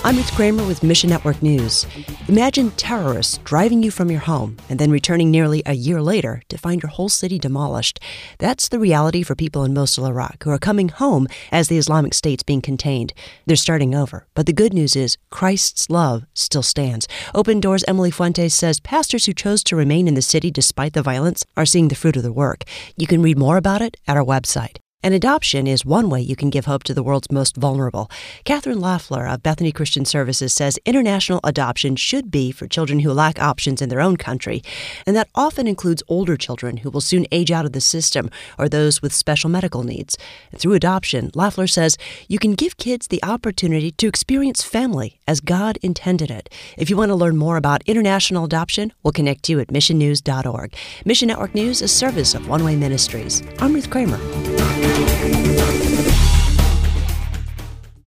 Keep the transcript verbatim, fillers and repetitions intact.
I'm Ruth Kramer with Mission Network News. Imagine terrorists driving you from your home and then returning nearly a year later to find your whole city demolished. That's the reality for people in Mosul, Iraq, who are coming home as the Islamic State's being contained. They're starting over. But the good news is Christ's love still stands. Open Doors' Emily Fuentes says pastors who chose to remain in the city despite the violence are seeing the fruit of their work. You can read more about it at our website. And adoption is one way you can give hope to the world's most vulnerable. Catherine Lafleur of Bethany Christian Services says international adoption should be for children who lack options in their own country, and that often includes older children who will soon age out of the system or those with special medical needs. And through adoption, Lafleur says you can give kids the opportunity to experience family as God intended it. If you want to learn more about international adoption, we'll connect you at mission news dot org. Mission Network News is a service of One Way Ministries. I'm Ruth Kramer. Thank you.